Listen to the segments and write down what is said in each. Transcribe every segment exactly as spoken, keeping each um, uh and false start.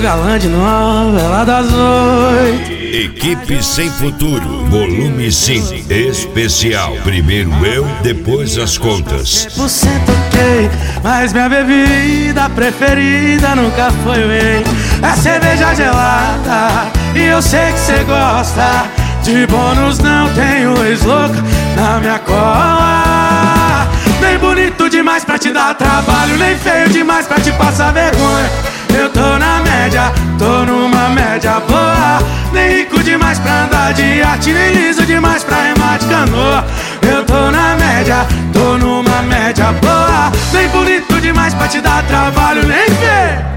galã de novela das oito. Equipe Sem Futuro, volume cinco, especial. Primeiro eu, depois as contas. cem por cento ok, mas minha bebida preferida nunca foi o whey. É cerveja gelada e eu sei que cê gosta. De bônus não tenho ex-louca na minha cola. Nem bonito demais pra te dar trabalho, nem feio demais pra te passar vergonha. Eu tô na média, tô numa média boa. Nem rico demais pra andar de arte, nem liso demais pra remar de canoa. Eu tô na média, tô numa média boa. Nem bonito demais pra te dar trabalho, nem feio.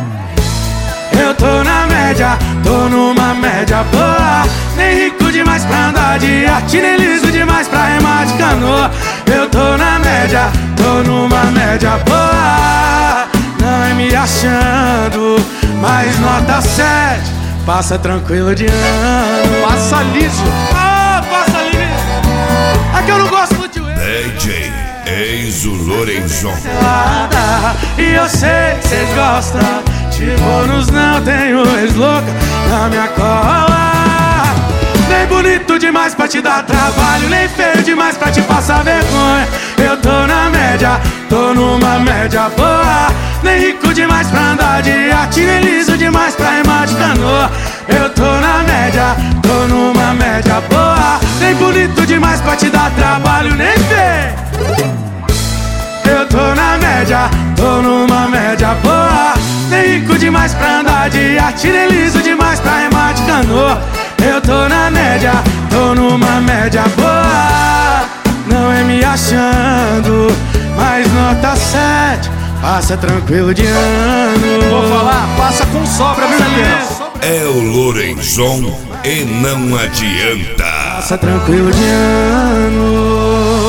Eu tô na média, tô numa média boa. Nem rico demais pra andar de arte, nem liso demais pra remar de canoa. Eu tô na média, tô numa média boa. Não é me achando, mas nota sete. Passa tranquilo de ano. Passa liso. Ah, passa liso. É que eu não gosto do tio D J Enzo Lorenzon. E eu sei que cês gostam. De bônus não tenho ex-louca na minha cola. Nem bonito demais pra te dar trabalho, nem feio demais pra te passar vergonha. Eu tô na média, tô numa média boa. Nem rico demais pra andar de arte, nem liso demais pra remar de canoa. Eu tô na média, tô numa média boa. Nem bonito demais pra te dar trabalho, nem feio. Eu tô na média, tô numa média boa. Nem rico demais pra andar de arte, nem liso demais pra remar de canoa. Eu tô na média, tô numa média boa. Não é me achando, mas nota sete. Passa tranquilo de ano. Vou falar, passa com sobra, viu, Juliano? É o Lorenzon e não adianta. Passa tranquilo de ano.